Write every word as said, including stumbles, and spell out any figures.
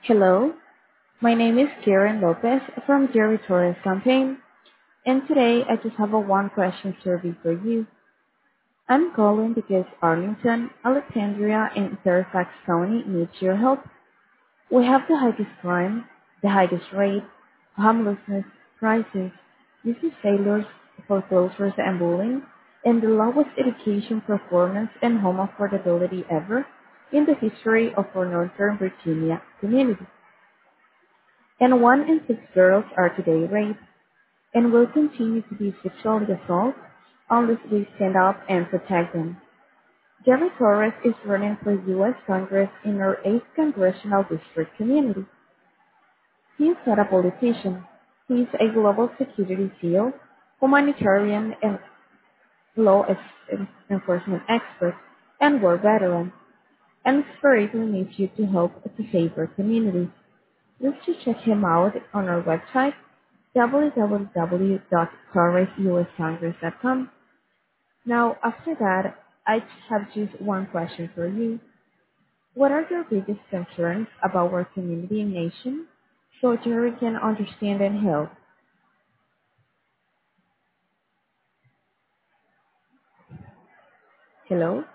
Hello, my name is Karen Lopez from Jerry Torres Campaign, and today I just have a one question survey for you. I'm calling because Arlington, Alexandria, and Fairfax County needs your help. We have the highest crime, the highest rate, homelessness, crisis, business failures, foreclosures and bullying, and the lowest education performance and home affordability ever in the history of our Northern Virginia community. And one in six girls are today raped and will continue to be sexually assaulted unless we stand up and protect them. Jerry Torres is running for U S Congress in our eighth Congressional District community. He is not a politician. He is a global security SEAL, humanitarian and law en- enforcement expert, and war veteran, and desperately needs you to help to save our community. Just to check him out on our website, w w w dot torres u s congress dot com. Now, after that, I have just one question for you. What are your biggest concerns about our community and nation so Jerry can understand and help? Hello?